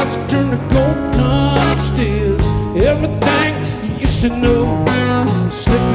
clouds turn to golden still. Everything you used to know slipped